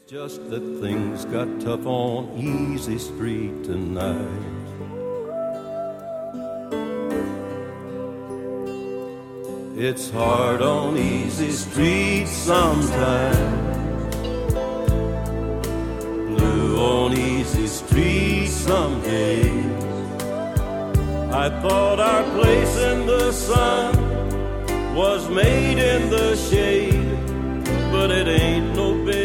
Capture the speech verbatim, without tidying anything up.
Just that things got tough on Easy Street tonight. It's hard on Easy Street sometimes, blue on Easy Street some days. I thought our place in the sun was made in the shade, but it ain't no big